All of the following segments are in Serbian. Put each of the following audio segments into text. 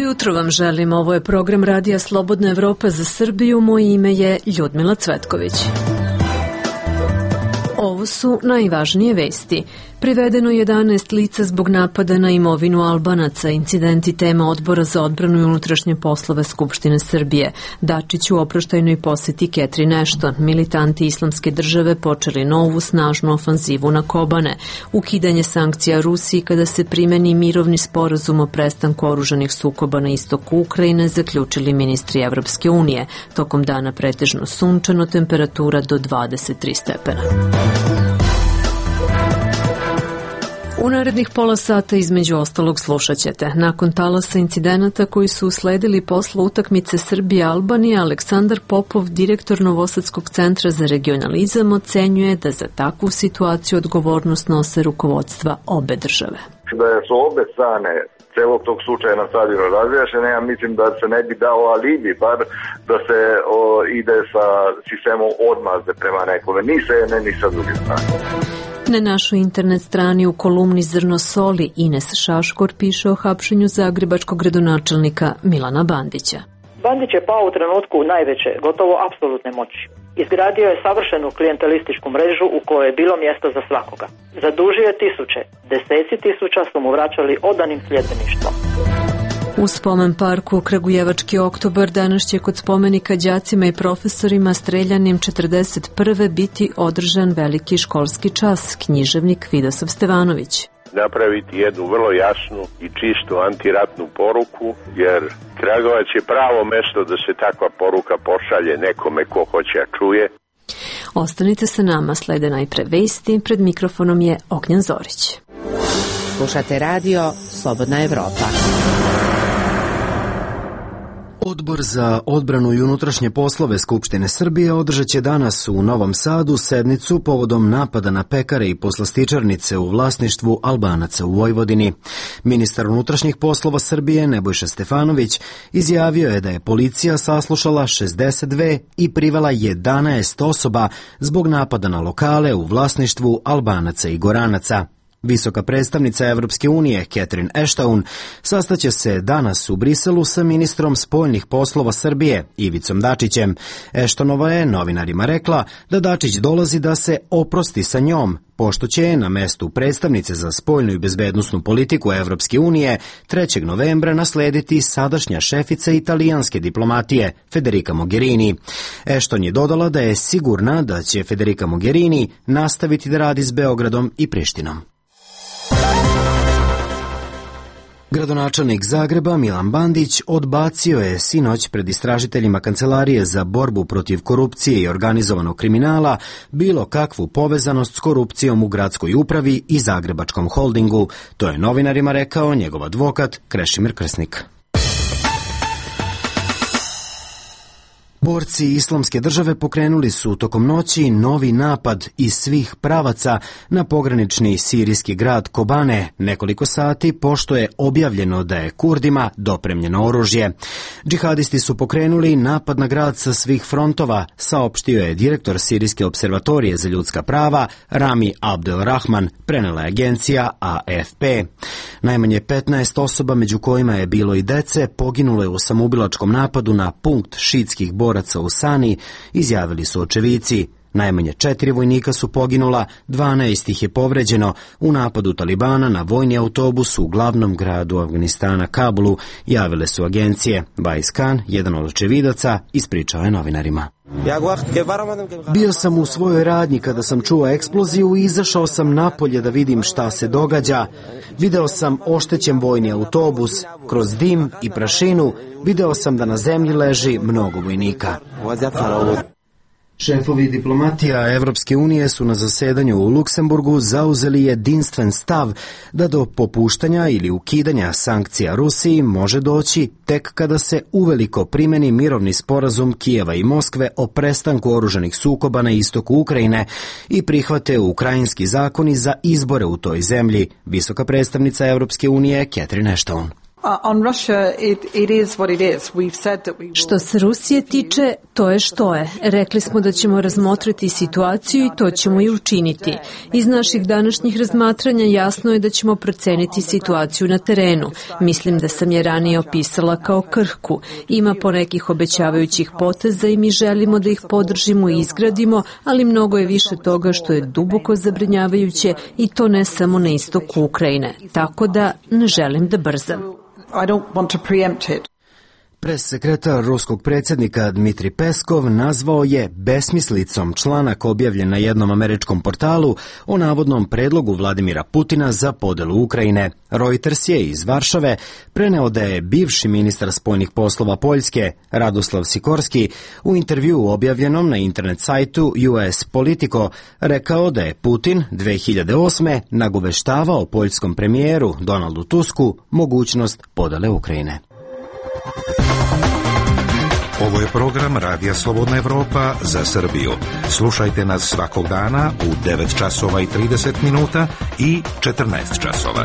jutro vam želim. Ovo je program Radija Slobodna Evropa za Srbiju. Moje ime je Ljudmila Cvetković. Ovo su najvažnije vesti. Privedeno 11 lica zbog napada na imovinu Albanaca, incidenti tema Odbora za odbranu i unutrašnje poslove Skupštine Srbije, Dačić u oproštajnoj poseti Catherine Ashton, militanti Islamske države počeli novu snažnu ofanzivu na Kobane, ukidanje sankcija Rusiji kada se primeni mirovni sporazum o prestanku oružanih sukoba na istoku Ukrajine, zaključili ministri Evropske unije. Tokom dana pretežno sunčano, temperatura do 23 stepena. U narednih pola sata između ostalog slušat ćete. Nakon talasa incidenata koji su usledili posle utakmice Srbija-Albanija, Aleksandar Popov, direktor Novosadskog centra za regionalizam, ocenjuje da za takvu situaciju odgovornost nose rukovodstva obe države. Da su obe strane celog tog slučaja na stadionu razjašnjene, ja mislim da se ne bi dao alibi, bar da se ide sa sistemom odmazde prema nekome, ni sa jedne, ni sa druge strane. Na našoj internet strani u kolumni Zrno soli Ines Šaškor piše o hapšenju zagrebačkog gradonačelnika Milana Bandića. Bandić je pao u trenutku najveće, gotovo apsolutne moći. Izgradio je savršenu klijentelističku mrežu u kojoj je bilo mjesta za svakoga. Zadužio je tisuće, deseci tisuća su mu vraćali odanim sljedbeništvom. U spomen parku Kragujevački oktobar danas će kod spomenika đacima i profesorima streljanim 41. biti održan veliki školski čas, književnik Vidosav Stevanović. Napraviti jednu vrlo jasnu i čistu antiratnu poruku, jer Kragujevac je pravo mesto da se takva poruka pošalje nekome ko hoće a čuje. Ostanite sa nama, slede najpre vesti, pred mikrofonom je Ognjen Zorić. Slušate radio Slobodna Evropa. Odbor za odbranu i unutrašnje poslove Skupštine Srbije održat će danas u Novom Sadu sednicu povodom napada na pekare i poslastičarnice u vlasništvu Albanaca u Vojvodini. Ministar unutrašnjih poslova Srbije Nebojša Stefanović izjavio je da je policija saslušala 62 i privela 11 osoba zbog napada na lokale u vlasništvu Albanaca i Goranaca. Visoka predstavnica Evropske unije Catherine Ashton sastaće se danas u Briselu sa ministrom spoljnih poslova Srbije Ivicom Dačićem. Ashtonova je novinarima rekla da Dačić dolazi da se oprosti sa njom, pošto će na mestu predstavnice za spoljnu i bezbednosnu politiku Evropske unije 3. novembra naslediti sadašnja šefica italijanske diplomatije Federica Mogherini. Ashton je dodala da je sigurna da će Federica Mogherini nastaviti da radi s Beogradom i Prištinom. Gradonačelnik Zagreba Milan Bandić odbacio je sinoć pred istražiteljima Kancelarije za borbu protiv korupcije i organizovanog kriminala bilo kakvu povezanost s korupcijom u gradskoj upravi i Zagrebačkom holdingu. To je novinarima rekao njegov advokat Krešimir Krsnik. Borci Islamske države pokrenuli su tokom noći novi napad iz svih pravaca na pogranični sirijski grad Kobane nekoliko sati pošto je objavljeno da je Kurdima dopremljeno oružje. Džihadisti su pokrenuli napad na grad sa svih frontova, saopštio je direktor Sirijske observatorije za ljudska prava Rami Abdelrahman, prenela je agencija AFP. Najmanje 15 osoba, među kojima je bilo i dece, poginulo je u samoubilačkom napadu na punkt šiitskih boraca u Sani, izjavili su očevici. Najmanje 4 vojnika su poginula, 12 ih je povređeno u napadu Talibana na vojni autobus u glavnom gradu Afganistana Kabulu, javile su agencije. Bajs Khan, jedan od očevidaca, ispričao je novinarima. Bio sam u svojoj radnji kada sam čuo eksploziju i izašao sam napolje da vidim šta se događa. Video sam oštećen vojni autobus, kroz dim i prašinu video sam da na zemlji leži mnogo vojnika. Šefovi diplomatija Evropske unije su na zasedanju u Luksemburgu zauzeli jedinstven stav da do popuštanja ili ukidanja sankcija Rusiji može doći tek kada se uveliko primeni mirovni sporazum Kijeva i Moskve o prestanku oružanih sukoba na istoku Ukrajine i prihvate ukrajinski zakoni za izbore u toj zemlji, visoka predstavnica Evropske unije Catherine Ashton. Što se Rusije tiče, to je što je. Rekli smo da ćemo razmotriti situaciju i to ćemo i učiniti. Iz naših današnjih razmatranja jasno je da ćemo proceniti situaciju na terenu. Mislim da sam je ranije opisala kao krhku. Ima ponekih obećavajućih poteza i mi želimo da ih podržimo i izgradimo, ali mnogo je više toga što je duboko zabrinjavajuće i to ne samo na istoku Ukrajine. Tako da ne želim da brzam. Pressekretar ruskog predsjednika Dmitri Peskov nazvao je besmislicom članak objavljen na jednom američkom portalu o navodnom predlogu Vladimira Putina za podelu Ukrajine. Reuters je iz Varšave preneo da je bivši ministar spoljnih poslova Poljske, Radoslav Sikorski, u intervjuu objavljenom na internet sajtu US Politico rekao da je Putin 2008. nagoveštavao poljskom premijeru Donaldu Tusku mogućnost podele Ukrajine. Ovo je program Radija Slobodna Evropa za Srbiju. Slušajte nas svakog dana u 9 časova i 30 minuta i 14 časova.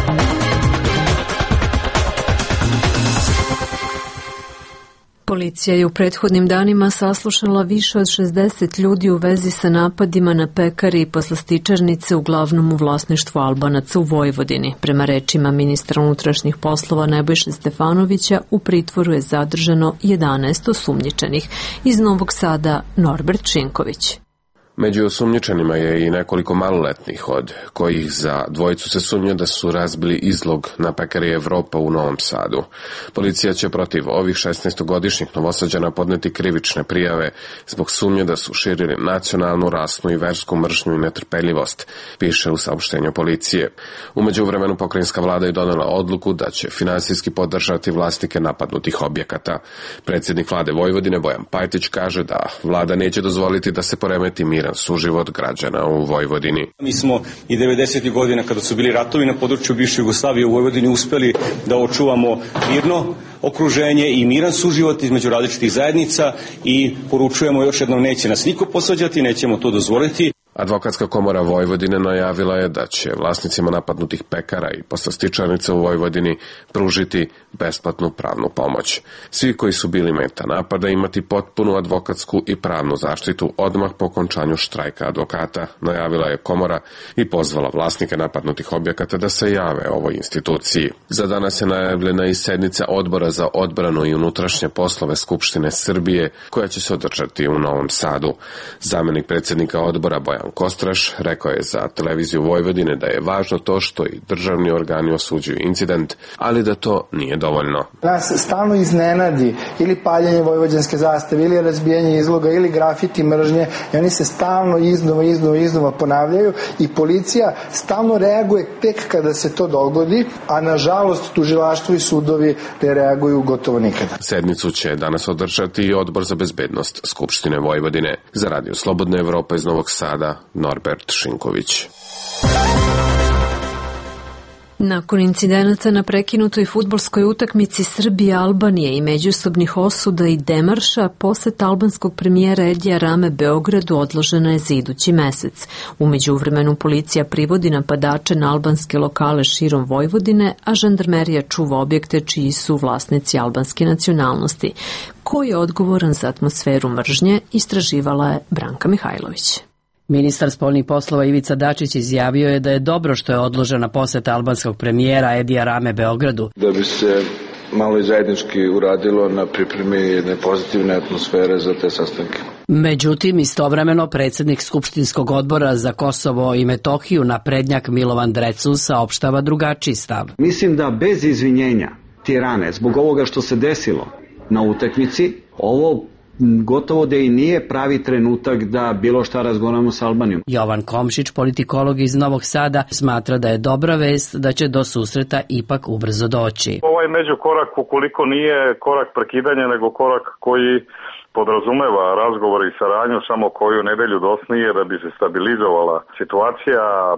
Policija je u prethodnim danima saslušala više od 60 ljudi u vezi sa napadima na pekare i poslastičarnice uglavnom u vlasništvu Albanaca u Vojvodini. Prema rečima ministra unutrašnjih poslova Nebojše Stefanovića, u pritvoru je zadržano 11 osumnjičenih. Iz Novog Sada Norbert Šinković. Među osumnjičenima je i nekoliko maloletnih, od kojih za dvojicu se sumnja da su razbili izlog na pekari Evropa u Novom Sadu. Policija će protiv ovih 16-godišnjih Novosađana podneti krivične prijave zbog sumnje da su širili nacionalnu, rasnu i versku mržnju i netrpeljivost, piše u saopštenju policije. U međuvremenu pokrajinska vlada je donela odluku da će finansijski podržati vlasnike napadnutih objekata. Predsjednik vlade Vojvodine Bojan Pajtić kaže da vlada neće dozvoliti da se poremeti miran suživot građana u Vojvodini. Mi smo i 90. godina, kada su bili ratovi na području bivše Jugoslavije u Vojvodini, uspeli da očuvamo mirno okruženje i miran suživot između različitih zajednica i poručujemo još jednom, neće nas niko posvađati, nećemo to dozvoliti. Advokatska komora Vojvodine najavila je da će vlasnicima napadnutih pekara i poslastičarnica u Vojvodini pružiti besplatnu pravnu pomoć. Svi koji su bili meta napada imati potpunu advokatsku i pravnu zaštitu odmah po okončanju štrajka advokata, najavila je komora i pozvala vlasnike napadnutih objekata da se jave ovoj instituciji. Za danas je najavljena i sednica Odbora za odbranu i unutrašnje poslove Skupštine Srbije, koja će se održati u Novom Sadu. Zamenik predsjednika odbora Bojan Kostraš rekao je za televiziju Vojvodine da je važno to što i državni organi osuđuju incident, ali da to nije dovoljno. Nas stalno iznenadi ili paljenje vojvođanske zastave, ili razbijanje izloga, ili grafiti mržnje, i oni se stalno iznova ponavljaju i policija stalno reaguje tek kada se to dogodi, a nažalost tužilaštvo i sudovi ne reaguju gotovo nikada. Sednicu će danas održati i Odbor za bezbednost Skupštine Vojvodine. Za Radio Slobodna Evropa iz Novog Sada, Norbert Šinković. Nakon incidenata na prekinutoj fudbalskoj utakmici Srbije-Albanije i međusobnih osuda i demarša, posjet albanskog premijera Edija Rame Beogradu odložena je za idući mesec. U međuvremenu policija privodi napadače na albanske lokale širom Vojvodine, a žandarmerija čuva objekte čiji su vlasnici albanske nacionalnosti. Ko je odgovoran za atmosferu mržnje, istraživala je Branka Mihajlović. Ministar spoljnih poslova Ivica Dačić izjavio je da je dobro što je odložena poseta albanskog premijera Edija Rame Beogradu. Da bi se malo i zajednički uradilo na pripremi jedne pozitivne atmosfere za te sastanke. Međutim, istovremeno predsjednik Skupštinskog odbora za Kosovo i Metohiju naprednjak Milovan Drecun saopštava drugačiji stav. Mislim da bez izvinjenja Tirane zbog ovoga što se desilo na utakmici, ovo gotovo da i nije pravi trenutak da bilo šta razgovaramo s Albanijom. Jovan Komšić, politikolog iz Novog Sada, smatra da je dobra vest da će do susreta ipak ubrzo doći. Ovaj međukorak, ukoliko nije korak prekidanja, nego korak koji podrazumeva razgovor i saradnju samo koju nedelju dosnije da bi se stabilizovala situacija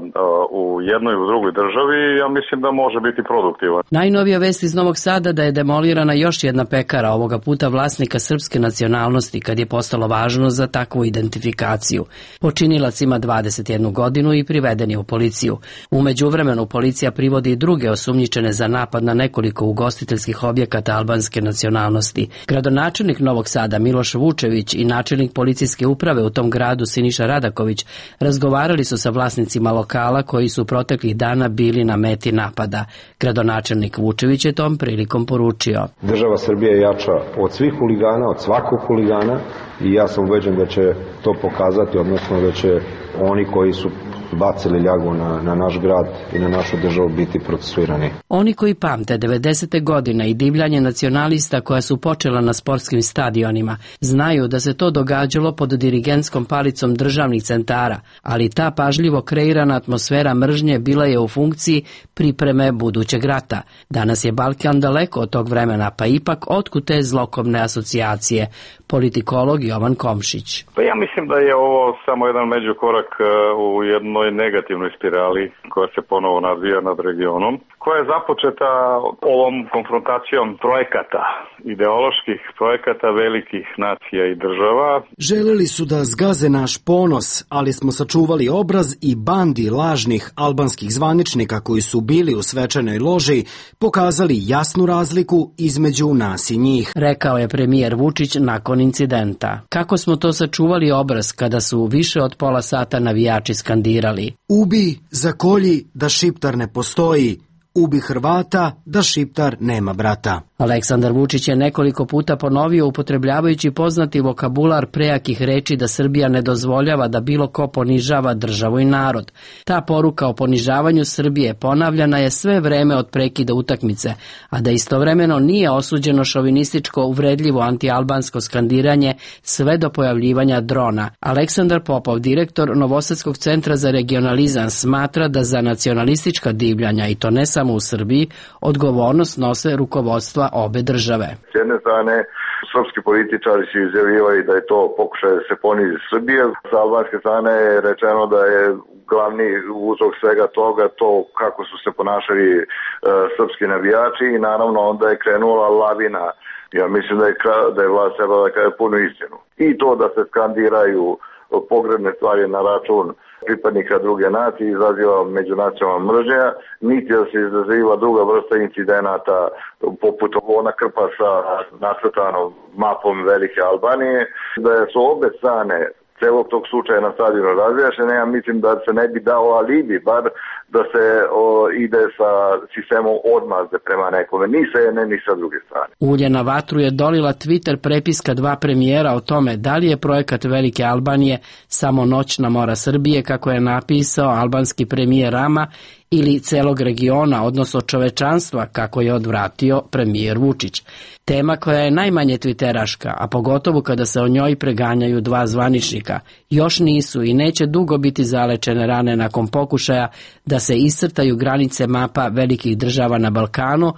u jednoj i u drugoj državi, ja mislim da može biti produktivan. Najnovija vest iz Novog Sada da je demolirana još jedna pekara, ovoga puta vlasnika srpske nacionalnosti, kad je postalo važno za takvu identifikaciju. Počinilac ima 21 godinu i priveden je u policiju. U međuvremenu policija privodi i druge osumnjičene za napad na nekoliko ugostiteljskih objekata albanske nacionalnosti. Gradonačelnik Novog Sada Miloš Vučević i načelnik policijske uprave u tom gradu Siniša Radaković razgovarali su sa vlasnicima lokala koji su proteklih dana bili na meti napada. Gradonačelnik Vučević je tom prilikom poručio: Država Srbija je jača od svih huligana, od svakog huligana, i ja sam ubeđen da će to pokazati, odnosno da će oni koji su bacili ljagu na naš grad i na našu državu biti procesuirani. Oni koji pamte 90. godine i divljanje nacionalista koja su počela na sportskim stadionima, znaju da se to događalo pod dirigentskom palicom državnih centara, ali ta pažljivo kreirana atmosfera mržnje bila je u funkciji pripreme budućeg rata. Danas je Balkan daleko od tog vremena, pa ipak otkud te zlokobne asocijacije? Politikolog Jovan Komšić. Pa ja mislim da je ovo samo jedan međukorak u jednoj negativnoj spirali koja se ponovo nadvija nad regionom, koja je započeta ovom konfrontacijom projekata, ideoloških projekata velikih nacija i država. Želeli su da zgaze naš ponos, ali smo sačuvali obraz i bandi lažnih albanskih zvaničnika koji su bili u svečanoj loži pokazali jasnu razliku između nas i njih, rekao je premijer Vučić nakon incidenta. Kako smo to sačuvali obraz kada su više od pola sata navijači skandirali: Ubi, zakolji, da Šiptar ne postoji. Ubi Hrvata, da Šiptar nema brata. Aleksandar Vučić je nekoliko puta ponovio, upotrebljavajući poznati vokabular prejakih reči, da Srbija ne dozvoljava da bilo ko ponižava državu i narod. Ta poruka o ponižavanju Srbije ponavljana je sve vreme od prekida utakmice, a da istovremeno nije osuđeno šovinističko uvredljivo antialbansko skandiranje sve do pojavljivanja drona. Aleksandar Popov, direktor Novosadskog centra za regionalizam, smatra da za nacionalistička divljanja, i to ne samo u Srbiji, odgovornost nose rukovodstva obe države. S jedne strane, srpski političari su izjavivali da je to pokušaj da se ponizi Srbije. Sa albanske strane je rečeno da je glavni uzrok svega toga to kako su se ponašali srpski navijači, i naravno onda je krenula lavina. Ja mislim da je vlast trebala da kaže punu istinu. I to da se skandiraju pogrebne stvari na račun pripadnika druge nacije izaziva međunacionalna mržnja, niti da se izaziva druga vrsta incidenata poput ona krpa sa nacrtanom mapom Velike Albanije. Da su obe strane celog tog slučaja na stadionu razjašnjene, ja mislim da se ne bi dao alibi, bar da se ide sa sistemom odmazde prema nekome, ni sa jedne ni sa druge strane. Ulje na vatru je dolila Twitter prepiska dva premijera o tome da li je projekat Velike Albanije samo noćna mora Srbije, kako je napisao albanski premijer Rama, ili celog regiona, odnosno čovečanstva, kako je odvratio premijer Vučić. Tema koja je najmanje twiteraška, a pogotovo kada se o njoj preganjaju dva zvaničnika. Još nisu i neće dugo biti zalečene rane nakon pokušaja da se iscrtaju granice mapa velikih država na Balkanu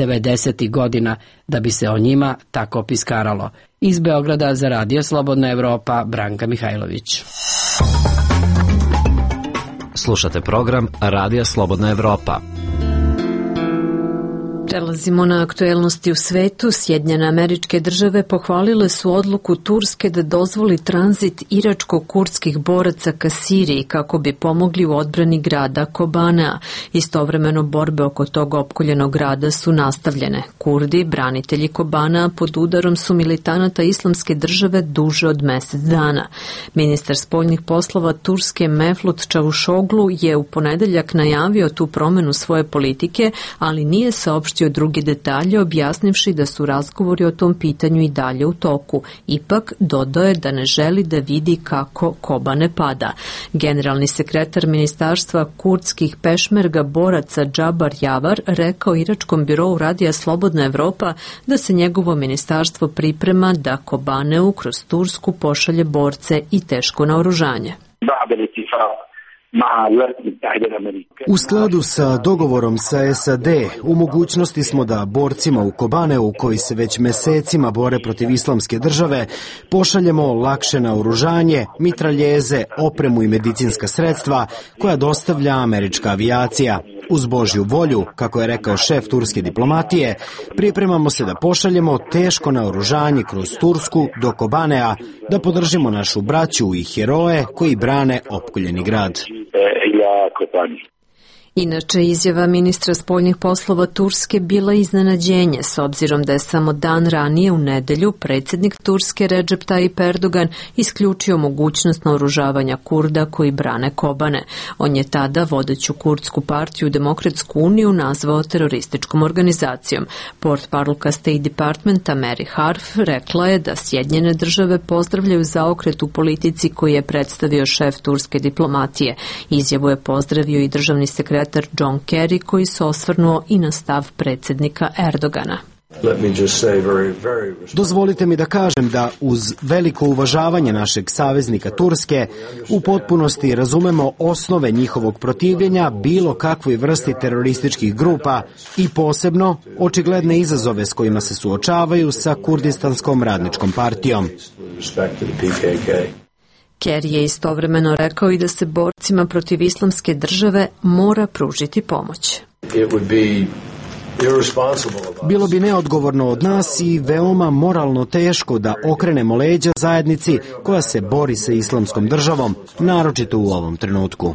90. godina, da bi se o njima tako piskaralo. Iz Beograda za Radio Slobodna Evropa, Branka Mihajlović. Slušate program Radija Slobodna Evropa. Prelazimo na aktuelnosti u svetu. Sjedinjene Američke Države pohvalile su odluku Turske da dozvoli tranzit iračko-kurdskih boraca ka Siriji kako bi pomogli u odbrani grada Kobanea. Istovremeno borbe oko tog opkoljenog grada su nastavljene. Kurdi, branitelji Kobanea, pod udarom su militanata Islamske države duže od mesec dana. Ministar spoljnih poslova Turske Mevlut Čavuşoglu je u ponedeljak najavio tu promenu svoje politike, ali nije saopštio drugi detalje, objasnivši da su razgovori o tom pitanju i dalje u toku. Ipak dodao je da ne želi da vidi kako Kobane pada. Generalni sekretar ministarstva kurdskih pešmerga boraca Džabar Javar rekao iračkom birou Radija Slobodna Evropa da se njegovo ministarstvo priprema da Kobaneu kroz Tursku pošalje borce i teško naoružanje. U skladu sa dogovorom sa SAD, u mogućnosti smo da borcima u Kobaneu, koji se već mesecima bore protiv islamske države, pošaljemo lakše naoružanje, mitraljeze, opremu i medicinska sredstva koja dostavlja američka avijacija. Uz Božju volju, kako je rekao šef turske diplomatije, pripremamo se da pošaljemo teško naoružanje kroz Tursku do Kobanea, da podržimo našu braću i heroje koji brane opkoljeni grad. Inače, izjava ministra spoljnih poslova Turske bila iznenađenje, s obzirom da je samo dan ranije u nedelju predsjednik Turske Recep Tayyip Erdogan isključio mogućnost naoružavanja Kurda koji brane Kobane. On je tada vodeću kurdsku partiju Demokratsku uniju nazvao terorističkom organizacijom. Portparolka State Departmenta Mary Harf rekla je da Sjedinjene države pozdravljaju zaokret u politici koji je predstavio šef turske diplomatije. Izjavu je pozdravio i državni sekretar John Kerry, koji se osvrnuo i na stav predsjednika Erdogana. Dozvolite mi da kažem da uz veliko uvažavanje našeg saveznika Turske u potpunosti razumemo osnove njihovog protivljenja bilo kakvoj vrsti terorističkih grupa i posebno očigledne izazove s kojima se suočavaju sa Kurdistanskom radničkom partijom. Kerry je istovremeno rekao i da se borcima protiv islamske države mora pružiti pomoć. Bilo bi neodgovorno od nas i veoma moralno teško da okrenemo leđa zajednici koja se bori sa islamskom državom, naročito u ovom trenutku.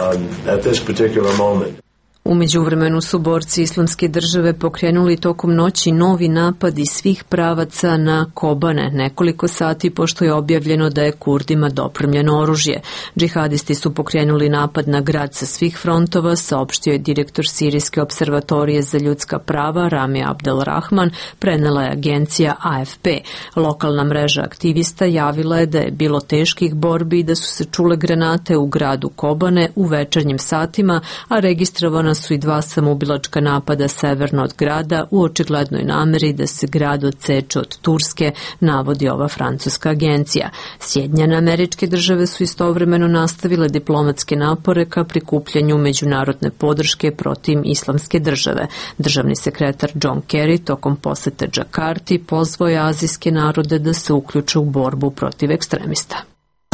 U međuvremenu su borci islamske države pokrenuli tokom noći novi napad iz svih pravaca na Kobane, nekoliko sati pošto je objavljeno da je Kurdima dopremljeno oružje. Džihadisti su pokrenuli napad na grad sa svih frontova, saopštio je direktor Sirijske observatorije za ljudska prava Rami Abdelrahman, prenela je agencija AFP. Lokalna mreža aktivista javila je da je bilo teških borbi i da su se čule granate u gradu Kobane u večernjim satima, a registrovana su i 2 samoubilačka napada severno od grada u očiglednoj nameri da se grad odseče od Turske, navodi ova francuska agencija. Sjedinjene Američke države su istovremeno nastavile diplomatske napore ka prikupljanju međunarodne podrške protiv islamske države. Državni sekretar John Kerry tokom posete Džakarti pozvao je azijske narode da se uključe u borbu protiv ekstremista.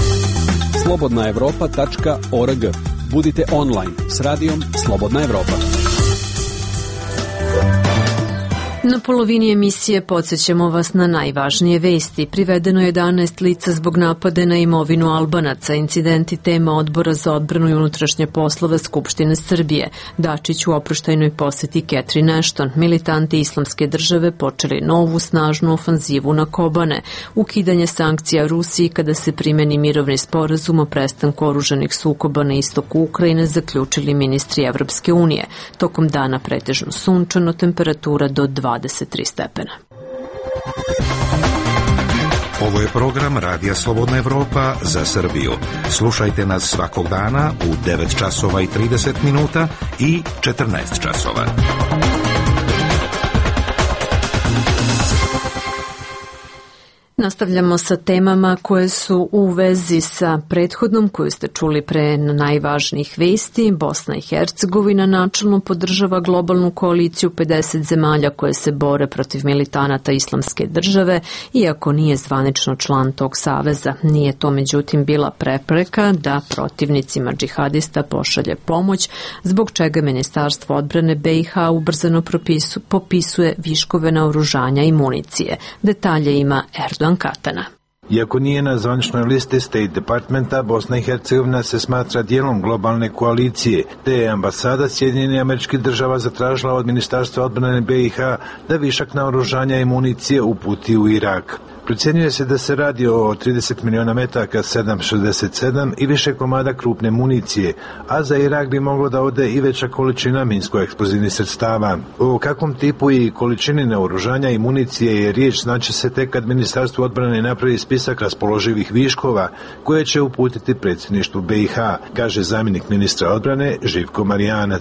slobodnaevropa.org. Budite online s radijom Slobodna Evropa. Na polovini emisije podsjećamo vas na najvažnije vesti. Privedeno je 11 lica zbog napada na imovinu Albanaca. Incidenti tema Odbora za odbranu i unutrašnje poslove Skupštine Srbije. Dačić u oproštajnoj poseti Catherine Ashton. Militanti islamske države počeli novu snažnu ofanzivu na Kobane. Ukidanje sankcija Rusiji kada se primeni mirovni sporazum o prestanku oružanih sukoba na istoku Ukrajine zaključili ministri Evropske unije. Tokom dana pretežno sunčano, temperatura do 23 stepena. Ovo je program Radija Slobodna Evropa za Srbiju. Slušajte nas svakog dana u 9 časova i 30 minuta i 14 časova. Nastavljamo sa temama koje su u vezi sa prethodnom koju ste čuli pre najvažnijih vesti. Bosna i Hercegovina načelno podržava globalnu koaliciju 50 zemalja koje se bore protiv militanata islamske države, iako nije zvanično član tog saveza. Nije to međutim bila prepreka da protivnicima džihadista pošalje pomoć, zbog čega Ministarstvo odbrane BiH ubrzano popisuje viškove naoružanja i municije. Detalje ima Erdogan Katana. Iako nije na zvaničnoj listi State Departmenta, Bosna i Hercegovina se smatra dijelom globalne koalicije, te je ambasada Sjedinjenih Američkih Država zatražila od Ministarstva odbrane BiH da višak naoružanja i municije uputi u Irak. Procjenjuje se da se radi o 30 miliona metaka 7,67 i više komada krupne municije, a za Irak bi moglo da ode i veća količina minsko-eksplozivnih sredstava. O kakvom tipu i količini naoružanja i municije je riječ znaće se tek kad Ministarstvo odbrane napravi spisak raspoloživih viškova koje će uputiti predsjedništvu BiH, kaže zamjenik ministra odbrane Živko Marijanac.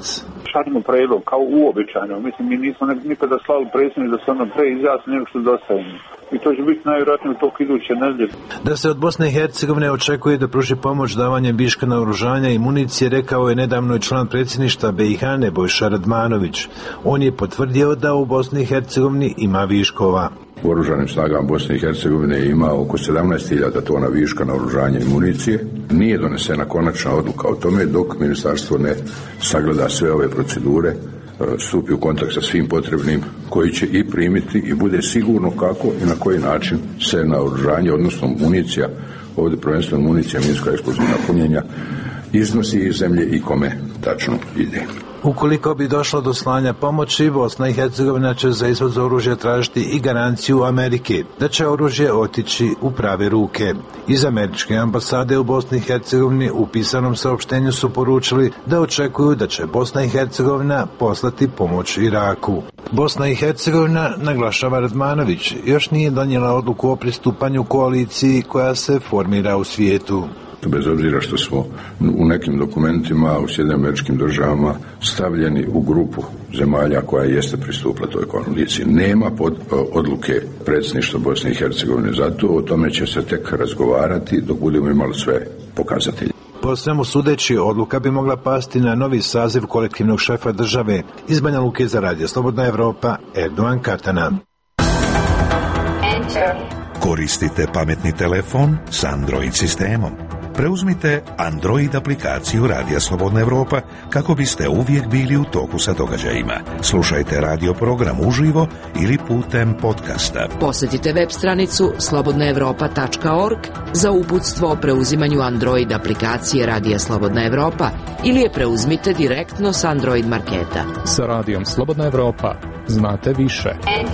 šarnu predlog, kao uobičajeno. Mislim, mi nismo nikada slali predsjednik da se ono pre izjasni nego što dostavimo. I to će biti najvjerojatnije u toku iduće nedelje. Da se od Bosne i Hercegovine očekuje da pruži pomoć davanjem viška naoružanja i municije, rekao je nedavno i član predsjedništva BiH Nebojša Radmanović. On je potvrdio da u Bosni i Hercegovini ima viškova. U oružanim snagama Bosne i Hercegovine ima oko 17.000 tona viška naoružanja i municije. Nije donesena konačna odluka o tome dok ministarstvo ne sagleda sve ove procedure, stupi u kontakt sa svim potrebnim koji će i primiti i bude sigurno kako i na koji način se naoružanje, odnosno municija, ovdje prvenstveno municija minsko-eksplozivna punjenja, iznosi iz zemlje i kome tačno ide. Ukoliko bi došlo do slanja pomoći, Bosna i Hercegovina će za izvoz oružja tražiti i garanciju Amerike da će oružje otići u prave ruke. Iz američke ambasade u Bosni i Hercegovini u pisanom saopštenju su poručili da očekuju da će Bosna i Hercegovina poslati pomoć Iraku. Bosna i Hercegovina, naglašava Radmanović, još nije donijela odluku o pristupanju koaliciji koja se formira u svijetu. Bez obzira što smo u nekim dokumentima u Sjedinjenim Američkim Državama stavljeni u grupu zemalja koja jeste pristupila toj koaliciji. Nema odluke predsjedništva Bosne i Hercegovine, zato o tome će se tek razgovarati dok budemo imali sve pokazatelje. Po svemu sudeći, odluka bi mogla pasti na novi saziv kolektivnog šefa države. Iz Banja Luke za Radio Slobodna Evropa, Erdogan Katana. Koristite pametni telefon s Android sistemom. Preuzmite Android aplikaciju Radija Slobodna Evropa kako biste uvijek bili u toku sa događajima. Slušajte radio program uživo ili putem podcasta. Posjetite web stranicu slobodnaevropa.org za uputstvo o preuzimanju Android aplikacije Radija Slobodna Evropa ili je preuzmite direktno s Android marketa. Sa Radijom Slobodna Evropa znate više.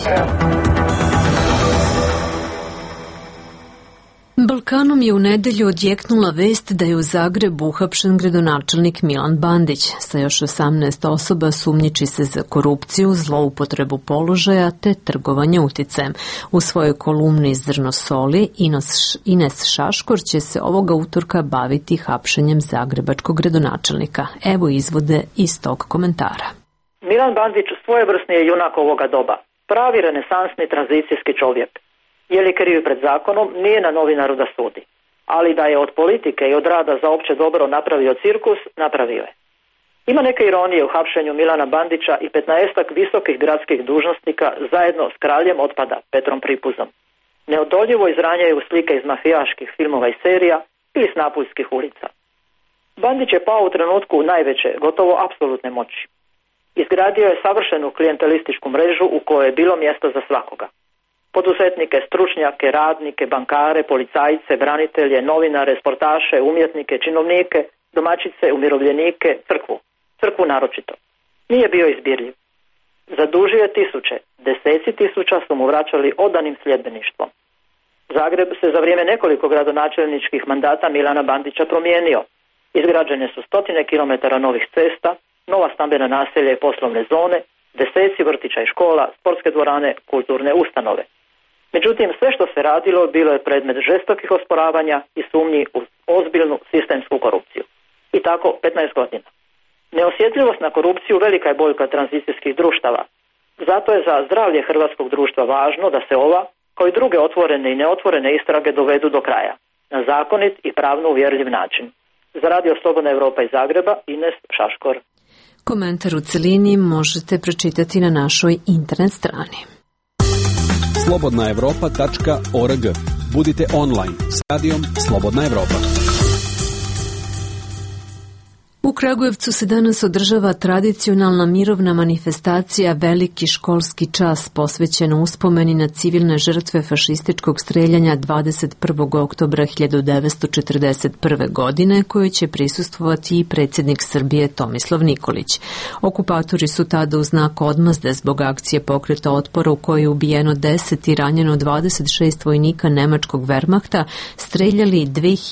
Balkanom je u nedelju odjeknula vest da je u Zagrebu uhapšen gradonačelnik Milan Bandić. Sa još 18 osoba sumnjiči se za korupciju, zloupotrebu položaja te trgovanje uticajem. U svojoj kolumni Zrno soli Ines Šaškor će se ovoga utorka baviti hapšenjem zagrebačkog gradonačelnika. Evo izvode iz tog komentara. Milan Bandić svojevrsni je junak ovoga doba. Pravi renesansni tranzicijski čovjek. Je li kriv pred zakonom, nije na novinaru da sudi. Ali da je od politike i od rada za opće dobro napravio cirkus, napravio je. Ima neke ironije u hapšenju Milana Bandića i 15-ak visokih gradskih dužnosnika zajedno s kraljem otpada Petrom Pripuzom. Neodoljivo izranjaju slike iz mafijaških filmova i serija ili s napuljskih ulica. Bandić je pao u trenutku najveće, gotovo apsolutne moći. Izgradio je savršenu klijentelističku mrežu u kojoj je bilo mjesta za svakoga. Poduzetnike, stručnjake, radnike, bankare, policajce, branitelje, novinare, sportaše, umjetnike, činovnike, domaćice, umirovljenike, crkvu naročito. Nije bio izbirljiv. Zadužio je tisuće, deseci tisuća su mu vraćali odanim sljedbeništvom. Zagreb se za vrijeme nekoliko gradonačelničkih mandata Milana Bandića promijenio. Izgrađene su 100 kilometara novih cesta, nova stambena naselja i poslovne zone, deseci vrtića i škola, sportske dvorane, kulturne ustanove. Međutim, sve što se radilo bilo je predmet žestokih osporavanja i sumnji u ozbiljnu sistemsku korupciju. I tako 15 godina. Neosjetljivost na korupciju velika je boljka tranzicijskih društava. Zato je za zdravlje hrvatskog društva važno da se ova, kao i druge otvorene i neotvorene istrage dovedu do kraja, na zakonit i pravno uvjerljiv način. Za Radio Slobodna Evropa iz Zagreba, Ines Šaškor. Komentar u celini možete pročitati na našoj internet strani. slobodnaevropa.org. Budite online s radijom Slobodna Evropa. U Kragujevcu se danas održava tradicionalna mirovna manifestacija Veliki školski čas posvećena uspomeni na civilne žrtve fašističkog streljanja 21. oktobra 1941. godine, koje će prisustvovati i predsjednik Srbije Tomislav Nikolić. Okupatori su tada u znak odmazde zbog akcije pokreta otpora u kojoj je ubijeno 10 i ranjeno 26 vojnika nemačkog Wehrmachta streljali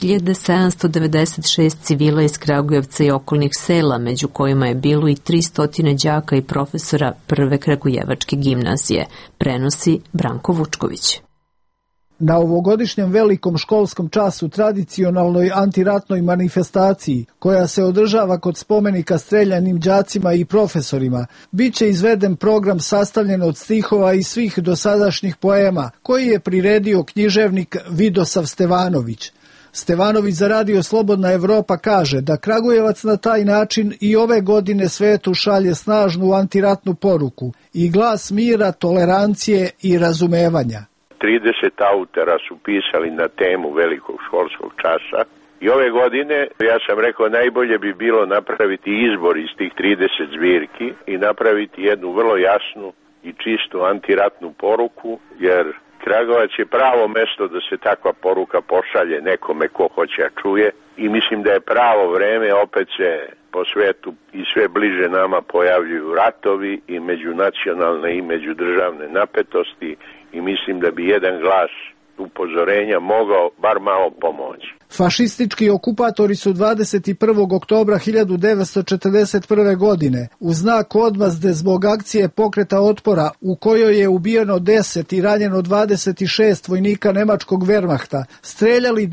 2796 civila iz Kragujevca i okolnih sela, među kojima je bilo i 300 đaka i profesora Prve kragujevačke gimnazije, prenosi Branko Vučković. Na ovogodišnjem velikom školskom času tradicionalnoj antiratnoj manifestaciji, koja se održava kod spomenika streljanim đacima i profesorima, bit će izveden program sastavljen od stihova i svih dosadašnjih poema, koji je priredio književnik Vidosav Stevanović. Stevanović za Radio Slobodna Evropa kaže da Kragujevac na taj način i ove godine svetu šalje snažnu antiratnu poruku i glas mira, tolerancije i razumevanja. 30 autora su pisali na temu velikog školskog časa i ove godine, ja sam rekao, najbolje bi bilo napraviti izbor iz tih 30 zbirki i napraviti jednu vrlo jasnu i čistu antiratnu poruku, jer Kragujevac je pravo mesto da se takva poruka pošalje nekome ko hoće da čuje i mislim da je pravo vreme, opet se po svetu i sve bliže nama pojavljuju ratovi i međunacionalne i međudržavne napetosti i mislim da bi jedan glas upozorenja mogao bar malo pomoći. Fašistički okupatori su 21. oktobra 1941. godine u znak odmazde zbog akcije pokreta otpora u kojoj je ubijeno 10 i ranjeno 26 vojnika nemačkog Wehrmachta streljali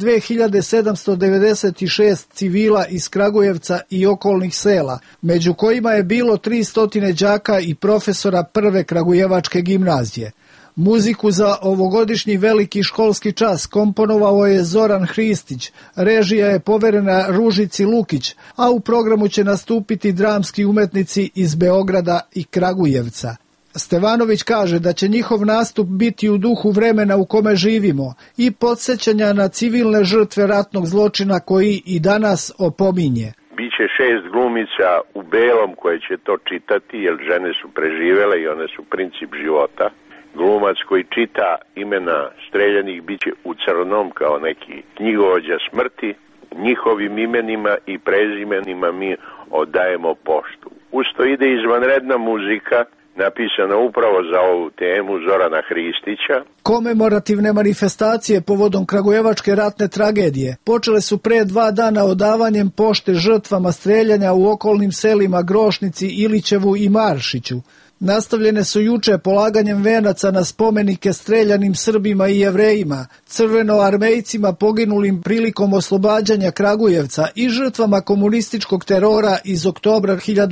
2796 civila iz Kragujevca i okolnih sela, među kojima je bilo 300 đaka i profesora prve Kragujevačke gimnazije. Muziku za ovogodišnji veliki školski čas komponovao je Zoran Hristić, režija je poverena Ružici Lukić, a u programu će nastupiti dramski umetnici iz Beograda i Kragujevca. Stevanović kaže da će njihov nastup biti u duhu vremena u kome živimo i podsjećanja na civilne žrtve ratnog zločina koji i danas opominje. Biće 6 glumica u belom koje će to čitati, jer žene su preživele i one su princip života. Glumac koji čita imena streljanih biće u crnom kao neki knjigovođa smrti. Njihovim imenima i prezimenima mi oddajemo poštu. Usto ide izvanredna muzika napisana upravo za ovu temu Zorana Hristića. Komemorativne manifestacije povodom Kragujevačke ratne tragedije počele su pre 2 dana odavanjem pošte žrtvama streljanja u okolnim selima Grošnici, Ilićevu i Maršiću. Nastavljene su juče polaganjem venaca na spomenike streljanim Srbima i Jevrejima, crvenoarmejcima poginulim prilikom oslobađanja Kragujevca i žrtvama komunističkog terora iz oktobra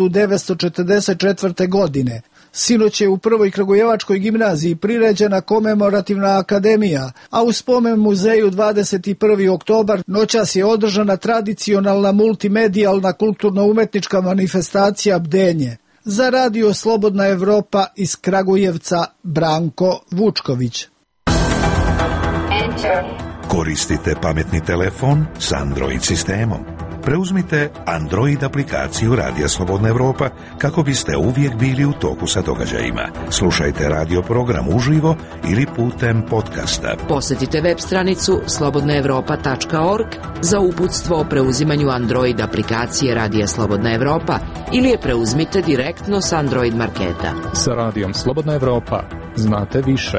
1944. godine. Sinoć je u prvoj Kragujevačkoj gimnaziji priređena komemorativna akademija, a u spomen muzeju 21. oktobar noćas je održana tradicionalna multimedijalna kulturno-umetnička manifestacija Bdenje. Za Radio Slobodna Evropa iz Kragujevca Branko Vučković. Koristite pametni telefon s Android sistemom. Preuzmite Android aplikaciju Radija Slobodna Evropa kako biste uvijek bili u toku sa događajima. Slušajte radio program uživo ili putem podcasta. Posjetite web stranicu slobodnaevropa.org za uputstvo o preuzimanju Android aplikacije Radija Slobodna Evropa ili je preuzmite direktno s Android marketa. Sa Radijom Slobodna Evropa znate više.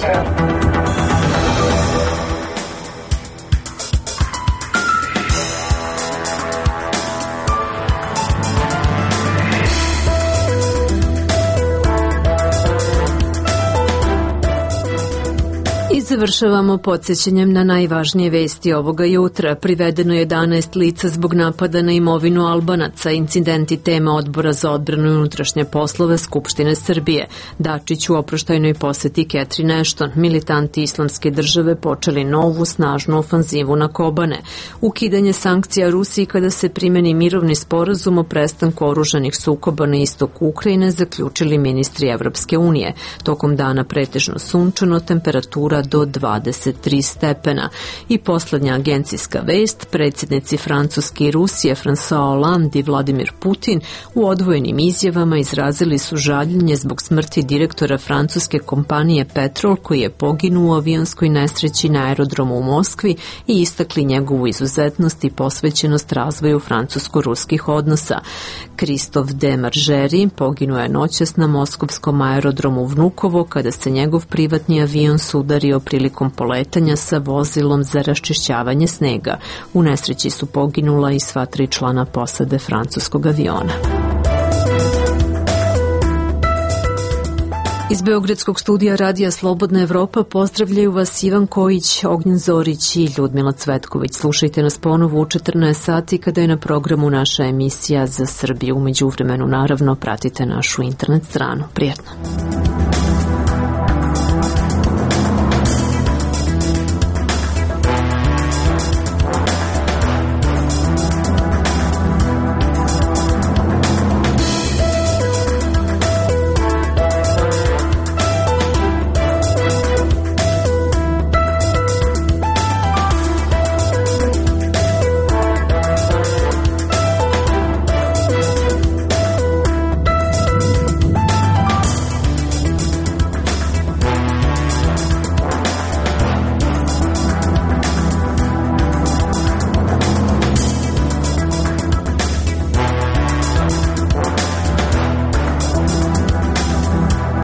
Završavamo podsjećanjem na najvažnije vesti ovoga jutra. Privedeno je 11 lica zbog napada na imovinu Albanaca, incidenti tema Odbora za odbranu i unutrašnje poslove Skupštine Srbije. Dačić u oproštajnoj poseti Catherine Ashton. Militanti Islamske države počeli novu snažnu ofanzivu na Kobane. Ukidanje sankcija Rusiji kada se primeni mirovni sporazum o prestanku oružanih sukoba na istoku Ukrajine zaključili ministri Evropske unije. Tokom dana pretežno sunčano, temperatura do 23 stepena. I poslednja agencijska vest, predsjednici Francuske i Rusije François Hollande i Vladimir Putin u odvojenim izjavama izrazili su žaljenje zbog smrti direktora francuske kompanije Petrol koji je poginuo u avionskoj nesreći na aerodromu u Moskvi i istakli njegovu izuzetnost i posvećenost razvoju francusko-ruskih odnosa. Christophe de Margeri poginuo je noćas na moskovskom aerodromu Vnukovo kada se njegov privatni avion sudario prilikom poletanja sa vozilom za raščišćavanje snega. U nesreći su poginula i sva 3 člana posade francuskog aviona. Iz Beogradskog studija Radija Slobodna Evropa pozdravljaju vas Ivan Kojić, Ognjen Zorić i Ljudmila Cvetković. Slušajte nas ponovo u 14 sati kada je na programu naša emisija za Srbiju. Umeđu vremenu, naravno, pratite našu internet stranu. Prijetno.